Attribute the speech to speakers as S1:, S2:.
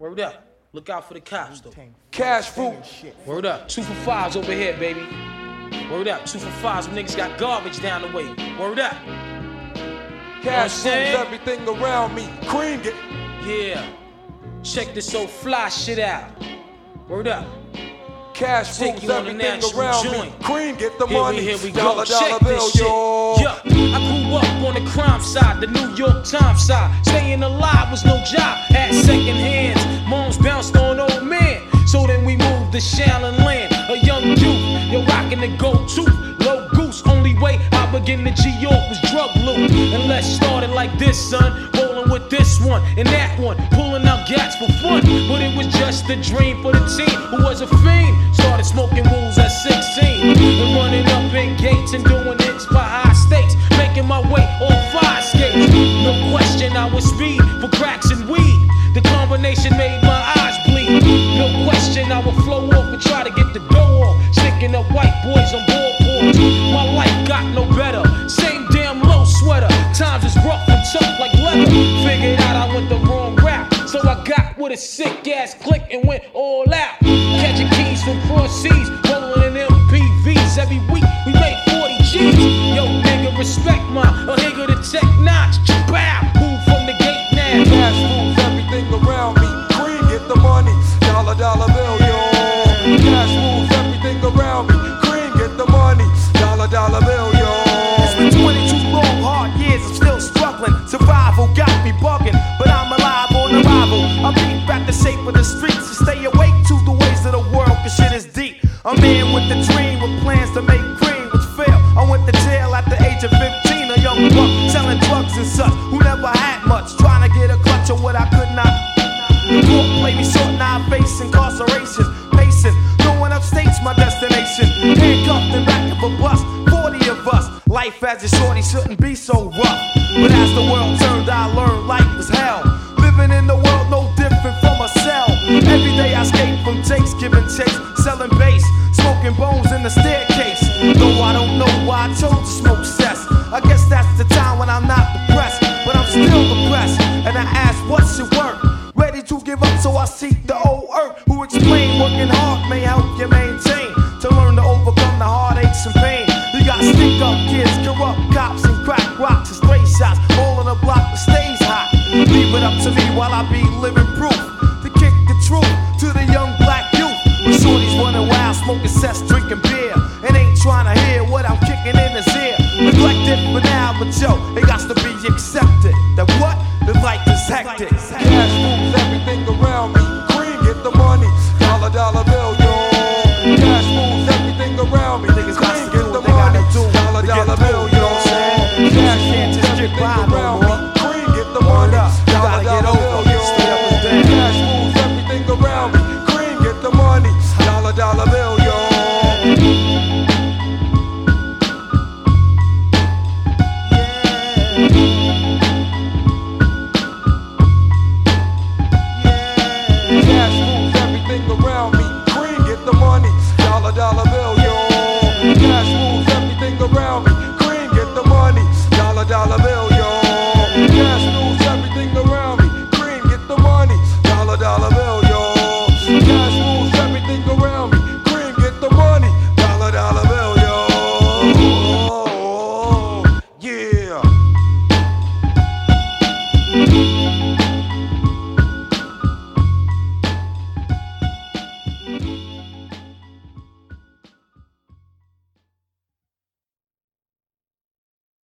S1: Word up. Look out for the cops, though.
S2: Cash fruit.
S1: Word up. 2 for 5s over here, baby. Word up. 2 for 5s. Them niggas got garbage down the way. Word up.
S2: Cash moves everything around me. Cream it.
S1: Yeah. Check this old fly shit out. Word up.
S2: Cash moves everything around me. Cream, get the money.
S1: Here we
S2: dollar,
S1: go. Check
S2: bill,
S1: this shit.
S2: yo.
S1: Yeah. I grew up on the crime side, the New York Times side. Staying alive was no job. Had second hands. Moms bounced on old man. So then we moved to Shaolin Land. A young youth, you're rocking the gold tooth. Low goose, only way I begin to G-York was drug loot. And let's start it like this, son. Rolling with this one and that one. Pulling out gats for fun. But it was just a dream for the team who was a fiend. Started smoking wools at 16. And running up in gates and doing hits by high stakes. Making my way on 5 skates. No question I was speed for cracks and weed. The combination made my eyes bleed. No question I would flow off and try to get the dough off. Sticking up white boys on boardboards. My life got no better. Same damn low sweater. Times is rough and tough like leather. Figured out I went the wrong route. So I got with a sick ass click and went all out. Catching keys from cross seas. Rolling in MPVs. Every week we made 40 G's. Yo, nigga, respect mine. A nigga to tech notch. Bow. Move from the gate now.
S2: Cash moves everything around me. Cream, get the money. Dollar, bill, yo. Cash moves everything around me. Cream, get the money. Dollar, bill, yo.
S3: It's been 22 long, hard years. I'm still struggling. Survival got me bugging, but I'm alive on arrival. I beat back the shape of the streets and stay awake to the ways of the world, cause shit is deep. A man with a dream, with plans to make cream, which failed. I went to jail at the age of 15, a young buck selling drugs and such, who never had much, trying to get a clutch of what I could not. The court played me short, now I face incarceration. Pacing, going upstate's my destination. Handcuffed in back of a bus, 40 of us. Life as a shorty shouldn't be so rough. But as the world turned, I learned life was hell. Living in the world no different from a cell. Every day I escape from takes, giving chase, selling bass, smoking bones in the staircase. Though I don't know why I chose to smoke cess. I guess that's the time when I'm not depressed, but I'm still depressed. And I ask, what's your work? Ready to give up, so I seek the old earth, who explain working hard may help you maintain. To learn to overcome the heartaches and pain. You got stick up kids, corrupt cops, and crack rocks and stray shots. All on the block that stays hot. Leave it up to me while I be living proof. To kick the truth to the young black youth. When shorties running wild, smoking cess, drinking beer, and ain't trying to hear what I'm kicking in his ear. Neglected for now, but yo, it got to be accepted. That what? The life is hectic.
S2: Cash moves everything around me. Cream, get the money. Dollar,